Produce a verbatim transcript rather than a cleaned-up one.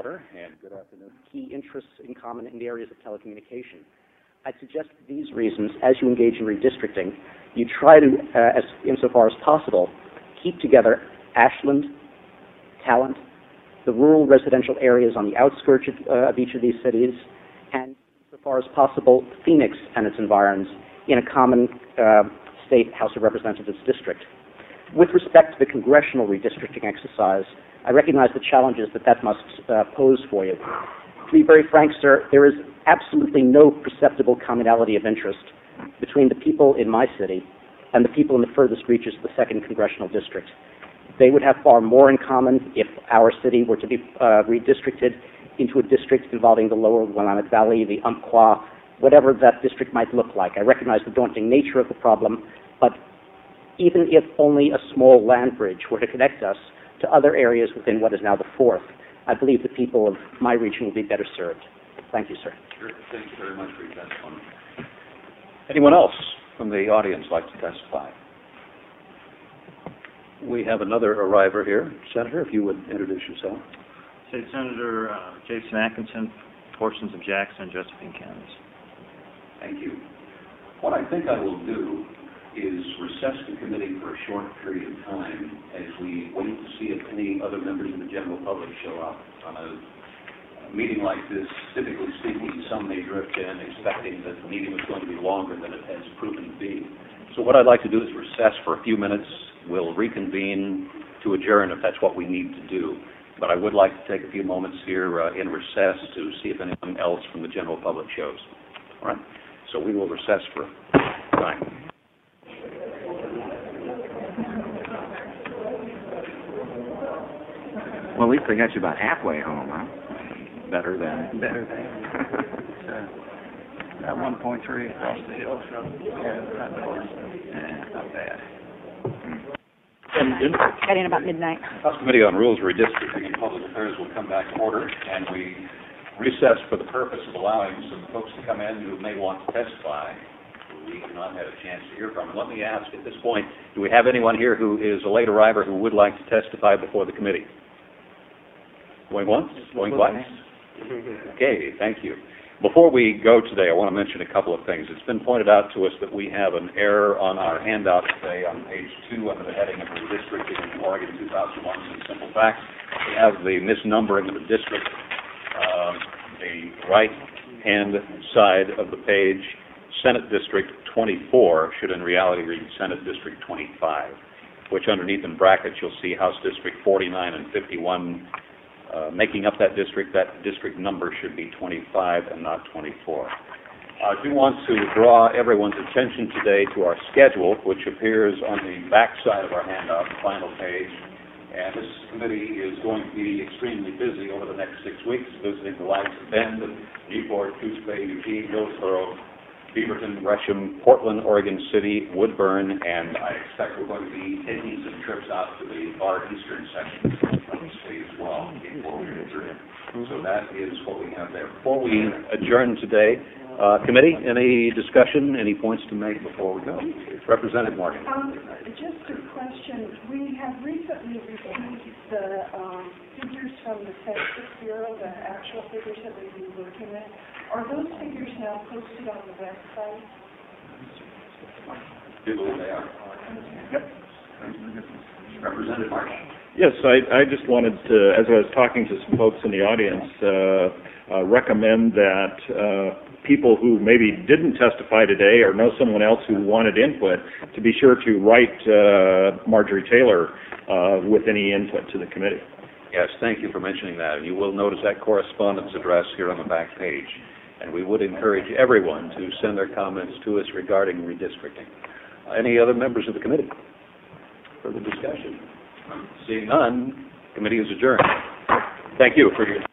order, and good afternoon. Key interests in common in the areas of telecommunication. I'd suggest for these reasons, as you engage in redistricting, you try to, uh, as insofar as possible, keep together Ashland, Talent, the rural residential areas on the outskirts of, uh, of each of these cities, and, so far as possible, Phoenix and its environs in a common uh, state House of Representatives district. With respect to the congressional redistricting exercise, I recognize the challenges that that must uh, pose for you. To be very frank, sir, there is absolutely no perceptible commonality of interest between the people in my city and the people in the furthest reaches of the second congressional district. They would have far more in common if our city were to be uh, redistricted into a district involving the lower Willamette Valley, the Umpqua, whatever that district might look like. I recognize the daunting nature of the problem, but even if only a small land bridge were to connect us to other areas within what is now the fourth, I believe the people of my region will be better served. Thank you, sir. Sure. Thank you very much for your testimony. Anyone else from the audience like to testify? We have another arriver here. Senator, if you would introduce yourself. State Senator uh, Jason Atkinson, portions of Jackson and Josephine counties. Thank you. What I think I will do is recess the committee for a short period of time as we wait to see if any other members of the general public show up. On a, a meeting like this, typically speaking, some may drift in expecting that the meeting was going to be longer than it has proven to be. So what I'd like to do is recess for a few minutes. We'll reconvene to adjourn if that's what we need to do. But I would like to take a few moments here uh, in recess to see if anyone else from the general public shows. All right? So we will recess for time. Well, at least they got you about halfway home, huh? Better than. Better than. That one point three across the hill from yeah, front door. Yeah, Not bad. Got in about midnight. House Committee on Rules, Redistricting, and Public Affairs will come back to order, and we recess for the purpose of allowing some folks to come in who may want to testify who we have not had a chance to hear from. And let me ask at this point, do we have anyone here who is a late arriver who would like to testify before the committee? Going once? Going twice? Okay, thank you. Before we go today, I want to mention a couple of things. It's been pointed out to us that we have an error on our handout today on page two under the heading of Redistricting in Oregon two thousand one. Some simple facts. We have the misnumbering of the district. Uh, the right-hand side of the page, Senate District twenty-four, should in reality read Senate District twenty-five, which underneath in brackets you'll see House District forty-nine and fifty-one. Uh, making up that district, that district number should be twenty-five and not twenty-four. I do want to draw everyone's attention today to our schedule, which appears on the back side of our handout, the final page. And this committee is going to be extremely busy over the next six weeks, visiting the likes of Bend, Newport, Coos Bay, Eugene, Hillsborough, Beaverton, Gresham, Portland, Oregon City, Woodburn, and I expect we're going to be taking some trips out to the far eastern sections of the state as well before we adjourn. So that is what we have there. Before we adjourn today, uh, committee, any discussion, any points to make before we go? Representative Morgan. Um, just a question. We have recently received the um, figures from the Census Bureau, the actual figures that we've been looking at. Are those figures now posted on the website? They are. Yep. Representative Marsh. Yes, I, I just wanted to, as I was talking to some folks in the audience, uh, uh, recommend that uh, people who maybe didn't testify today or know someone else who wanted input to be sure to write uh, Marjorie Taylor uh, with any input to the committee. Yes, thank you for mentioning that. And you will notice that correspondence address here on the back page. And we would encourage everyone to send their comments to us regarding redistricting. Uh, any other members of the committee? Further discussion? Seeing none, committee is adjourned. Thank you for your